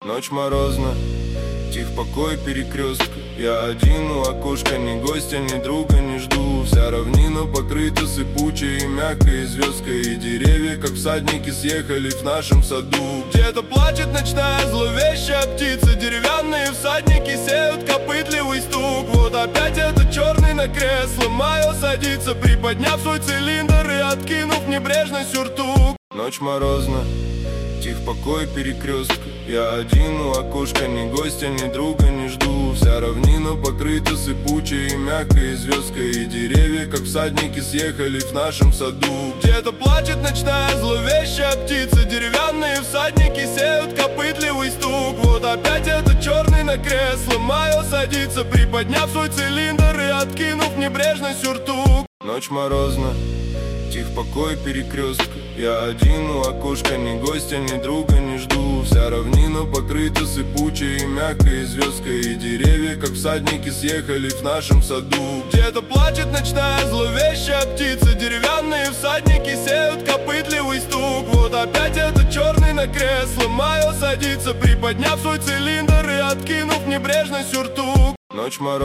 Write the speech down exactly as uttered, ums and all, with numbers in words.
Ночь морозна, тих покой перекрестка. Я один у окошка, ни гостя, ни друга не жду. Вся равнина покрыта сыпучей и мягкой звездкой, и деревья, как всадники, съехали в нашем саду. Где-то плачет ночная зловещая птица, деревянные всадники сеют копытливый стук. Вот опять этот черный на кресло мое садится, приподняв свой цилиндр и откинув небрежно сюртук. Ночь морозна, тих покой перекрестка. Я один у окошка, ни гостя, ни друга не жду. Вся равнина покрыта сыпучей и мягкой звездкой, и деревья, как всадники, съехали в нашем саду. Где-то плачет ночная зловещая птица, деревянные всадники сеют копытливый стук. Вот опять этот черный на кресло мое садится, приподняв свой цилиндр и откинув небрежно сюртук. Ночь морозна, тих покой перекрестка. Я один у окошка, ни гостя, ни друга не жду. Вся равнина покрыта сыпучей и мягкой звездкой, и деревья, как всадники, съехали в нашем саду. Где-то плачет ночная зловещая птица, деревянные всадники сеют копытливый стук. Вот опять этот черный на кресло мое садится, приподняв свой цилиндр и откинув небрежно сюртук. Ночь мороз.